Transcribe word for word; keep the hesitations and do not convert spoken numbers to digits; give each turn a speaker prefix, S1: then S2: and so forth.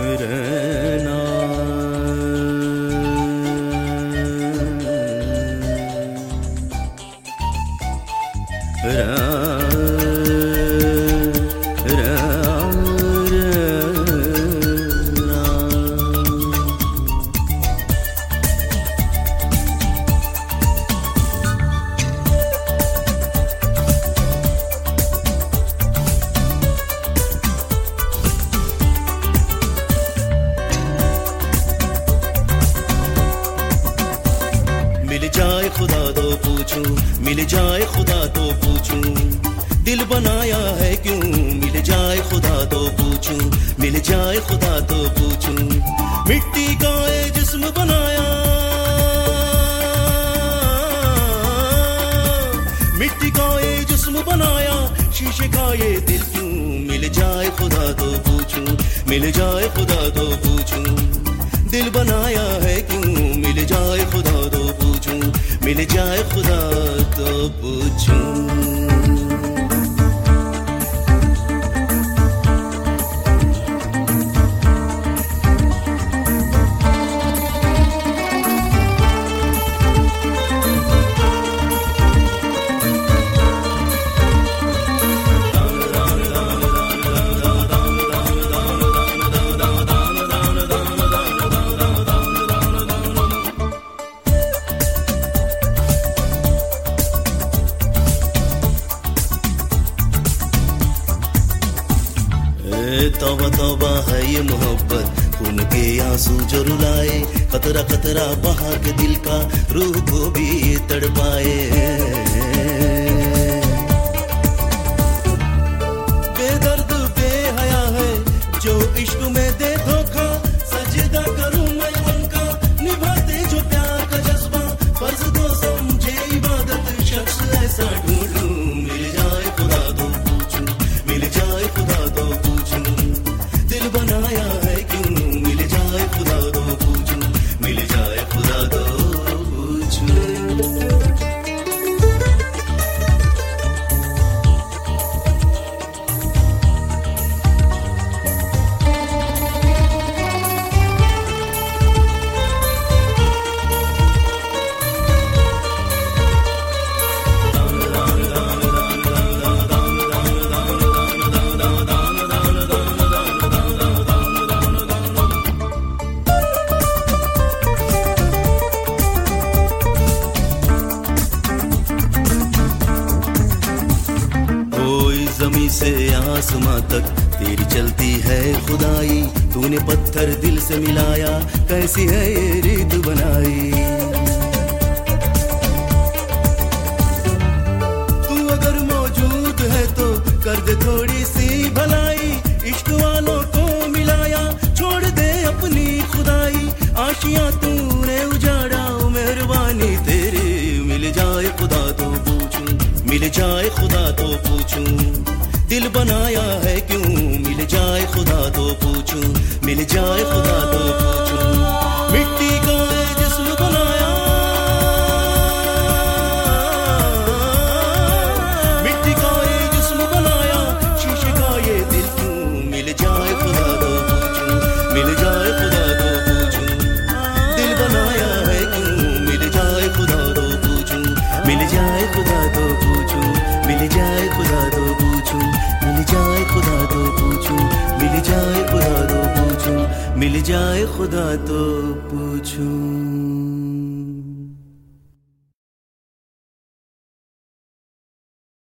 S1: रहना। मिल जाए खुदा तो पूछूं, मिल जाए खुदा तो पूछूं, दिल बनाया है क्यों? मिल जाए खुदा तो पूछूं, मिल जाए खुदा तो पूछूं, मिट्टी का ये जिस्म बनाया, मिट्टी का ये जिस्म बनाया, शीशे का ये दिल क्यों? मिल जाए खुदा तो पूछूं, मिल जाए खुदा तो पूछूं, दिल बनाया है क्यों? मिल जाए खुदा तो पूछूं, मिल जाए खुदा तो पूछूं। तौबा तौबा है ये मोहब्बत, खून के आंसू जो रुलाए, खतरा खतरा बहा के दिल का रूह को भी ये तड़पाए। बेदर्द बेहया है जो इश्क में दे धोखा, सजदा करूं मैं उनका, निभाते जो प्यार का जज्बा, फर्ज को समझे इबादत, शख्स ऐसा ढूंढूं। मिल जाए खुदा तो पूछूं, मिल जाए खुदा तो पूछूं, दिल बनाया है क्यों? मिल जाए खुदा तो पूछूं, मिल जाए खुदा तो पूछूं। ज़मीं से आसमां तक तेरी चलती है खुदाई, तूने पत्थर दिल से मिलाया, कैसी है ये रीत बनाई। तू अगर मौजूद है तो कर दे थोड़ी सी भलाई, इश्क वालों को मिलाया, छोड़ दे अपनी खुदाई, आशियां तूने उजाड़ा, मेहरबानी तेरी। मिल जाए खुदा तो पूछूं, मिल जाए खुदा तो पूछूं, दिल बनाया है क्यों? मिल जाए खुदा तो पूछूं, मिल जाए खुदा तो पूछूं, मिट्टी का ये जिस्म बनाया, मिट्टी का ये जिस्म बनाया, शीशे का ये दिल क्यों? मिल जाए खुदा तो पूछूं, मिल जाए खुदा तो पूछूं, दिल बनाया है क्यों? मिल जाए खुदा तो पूछूं, मिल जाए खुदा तो पूछूं, मिल जाए खुदा तो पूछूं, मिल जाए खुदा तो पूछूं, मिल जाए खुदा तो पूछूं, मिल जाए खुदा तो पूछूं।